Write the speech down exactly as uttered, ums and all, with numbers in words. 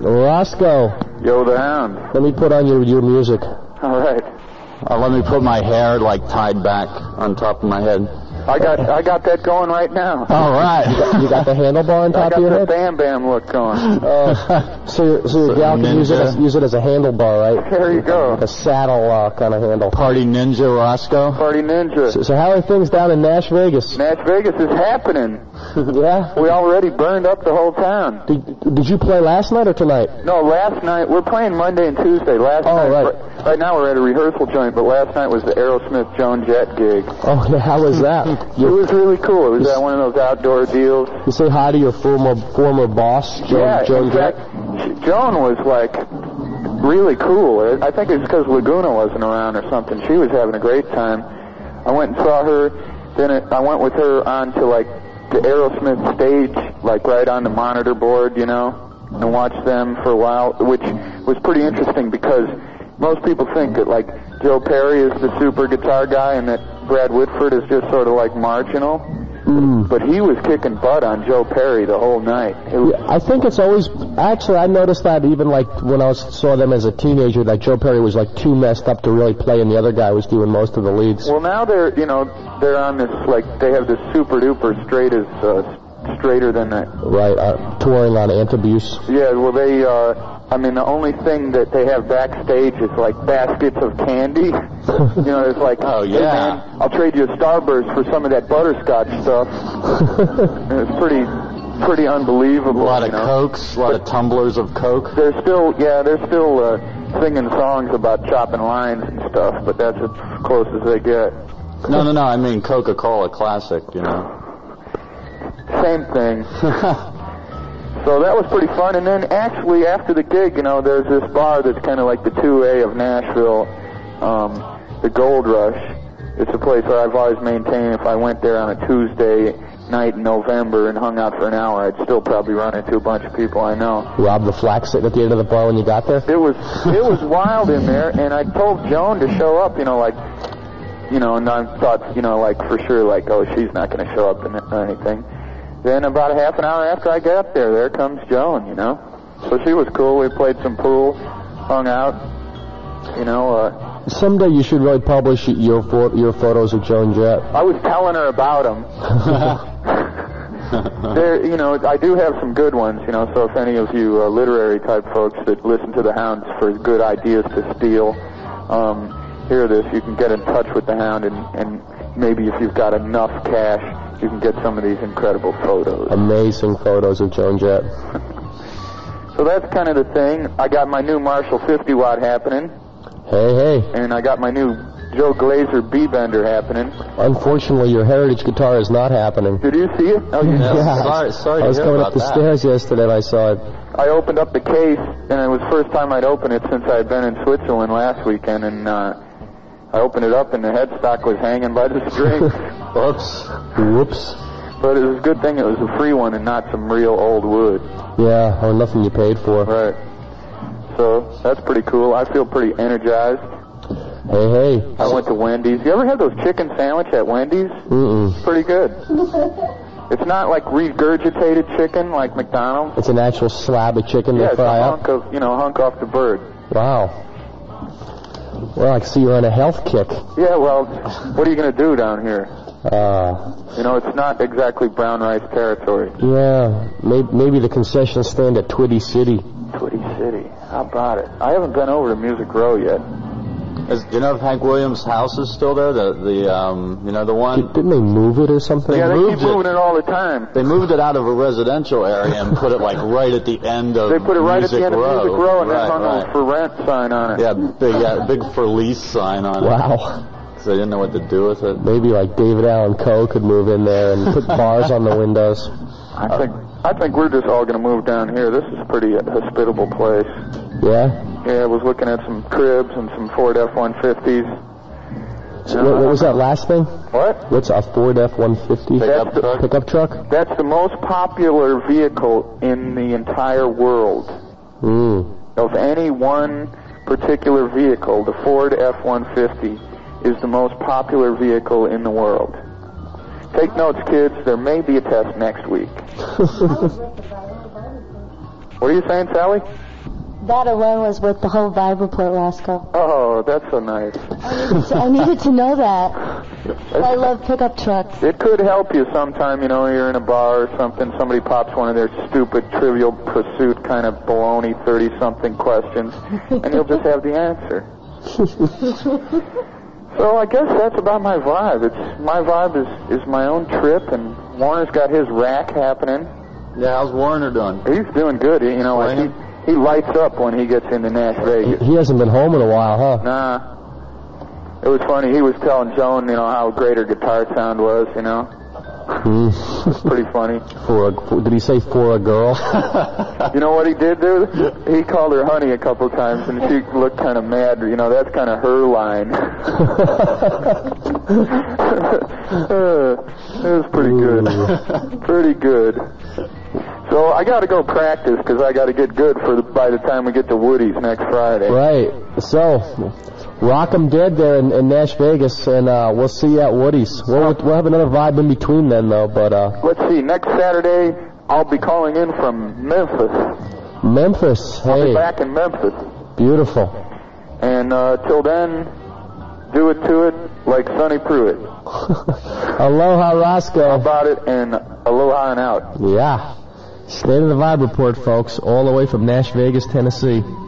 Roscoe. Yo, the Hound. Let me put on your your music. All right. Uh, let me put my hair, like, tied back on top of my head. I got I got that going right now. All right. You got, you got the handlebar on top of your head? I got the Bam Bam look going. Uh, so your, so your gal can use it, as, use it as a handlebar, right? There you go. Like a saddle uh, kind of handle. Party Ninja Roscoe? Party Ninja. So, so how are things down in Nash Vegas? Nash Vegas is happening. Yeah? We already burned up the whole town. Did, did you play last night or tonight? No, last night. We're playing Monday and Tuesday. Last oh, night. right. Right now we're at a rehearsal joint, but last night was the Aerosmith Joan Jett gig. Oh, yeah, how was that? It was really cool. It was at one of those outdoor deals. You say hi to your former former boss, Joan, yeah, Joan Jett? Joan was, like, really cool. I think it's because Laguna wasn't around or something. She was having a great time. I went and saw her. Then it, I went with her on to, like, the Aerosmith stage, like, right on the monitor board, you know, and watched them for a while, which was pretty interesting because most people think that, like, Joe Perry is the super guitar guy and that Brad Whitford is just sort of, like, marginal. Mm. But he was kicking butt on Joe Perry the whole night. It was, yeah, I think it's always... Actually, I noticed that even, like, when I was, saw them as a teenager, that Joe Perry was, like, too messed up to really play, and the other guy was doing most of the leads. Well, now they're, you know, they're on this, like, they have this super-duper straight as... Uh, straighter than that. Right, uh, touring on Antabuse. Yeah, well, they, uh, I mean, the only thing that they have backstage is, like, baskets of candy. You know, it's like, oh, yeah. Hey, man, I'll trade you a Starburst for some of that butterscotch stuff. And it's pretty, pretty unbelievable. A lot of you know? Cokes, a lot but of tumblers of Coke. They're still, yeah, they're still uh, singing songs about chopping lines and stuff, but that's as close as they get. No, no, no, I mean Coca-Cola Classic, you know. Same thing. So that was pretty fun. And then actually after the gig, you know, there's this bar that's kind of like the two A of Nashville, um, the Gold Rush. It's a place where I've always maintained if I went there on a Tuesday night in November and hung out for an hour, I'd still probably run into a bunch of people I know. Rob the Flack sitting at the end of the bar when you got there? It was, it was wild in there, and I told Joan to show up, you know, like, you know, and I thought, you know, like for sure, like, oh, she's not going to show up or anything. Then about a half an hour after I got there, there comes Joan, you know. So she was cool. We played some pool, hung out, you know. Uh, Someday you should really publish your fo- your photos of Joan Jett. I was telling her about them. There, you know, I do have some good ones, you know. So if any of you uh, literary type folks that listen to the Hounds for good ideas to steal, um, hear this, you can get in touch with the Hound, and, and maybe if you've got enough cash, you can get some of these incredible photos. Amazing photos of Joan Jett. So that's kind of the thing. I got my new Marshall fifty watt happening. Hey, hey. And I got my new Joe Glazer B-Bender happening. Unfortunately, your Heritage guitar is not happening. Did you see it? Oh, you yeah. yeah. Sorry, sorry I was to hear coming about up the that. stairs yesterday and I saw it. I opened up the case, and it was the first time I'd opened it since I'd been in Switzerland last weekend, and uh, I opened it up, and the headstock was hanging by the string. Whoops. Whoops. But it was a good thing it was a free one and not some real old wood. Yeah, or nothing you paid for. Right. So that's pretty cool. I feel pretty energized. Hey, hey. I went to Wendy's. You ever had those chicken sandwich at Wendy's? Mm-mm. Pretty good. It's not like regurgitated chicken like McDonald's. It's an actual slab of chicken yeah, they fry it's a up? hunk of, you know, hunk off the bird. Wow. Well, I can see you're on a health kick. Yeah, well, what are you going to do down here? Uh, you know, it's not exactly brown rice territory. Yeah, maybe, maybe the concession stand at Twitty City. Twitty City. How about it? I haven't been over to Music Row yet. Is, do you know if Hank Williams' house is still there? The, the um, you know, the one... Didn't they move it or something? Yeah, they moved keep moving it. it all the time. They moved it out of a residential area and put it, like, right at the end of They put it right Music at the end Row. of Music Row and right, then hung right. a for rent sign on it. Yeah, big, yeah, big for lease sign on it. Wow. Because they didn't know what to do with it. Maybe, like, David Allen Coe could move in there and put bars on the windows. I think I think we're just all going to move down here. This is a pretty hospitable place. Yeah? Yeah, I was looking at some cribs and some Ford F one fifties. So what, what was that last thing? What? What's a Ford F one fifty? Pickup truck? Pickup truck? That's the most popular vehicle in the entire world. Mm. Of any one particular vehicle, the Ford F one fifty is the most popular vehicle in the world. Take notes, kids. There may be a test next week. What are you saying, Sally? That alone was worth the whole Vibe Report, Roscoe. Oh, that's so nice. I needed to, I needed to know that. I love pickup trucks. It could help you sometime, you know, you're in a bar or something, somebody pops one of their stupid Trivial Pursuit kind of baloney thirty-something questions, and you'll just have the answer. So I guess that's about my vibe. It's my vibe is, is my own trip, and Warner's got his rack happening. Yeah, how's Warner doing? He's doing good. He, you know, like he, he lights up when he gets into Nash Vegas. He hasn't been home in a while, huh? Nah. It was funny. He was telling Joan, you know, how great her guitar sound was, you know. Mm. It was pretty funny. For a, for, did he say for a girl? You know what he did, dude? He called her honey a couple times, and she looked kind of mad. You know, that's kind of her line. uh, it was pretty good. Pretty good. So I got to go practice because I got to get good for the, by the time we get to Woody's next Friday. Right. So, rock 'em dead there in, in Nash Vegas, and uh, we'll see you at Woody's. We'll, we'll have another vibe in between then, though. But uh, let's see. Next Saturday, I'll be calling in from Memphis. Memphis. Hey. I'll be back in Memphis. Beautiful. And uh, till then, do it to it like Sonny Pruitt. Aloha, Roscoe. How about it? And aloha and out. Yeah. State of the Vibe Report, folks, all the way from Nash Vegas, Tennessee.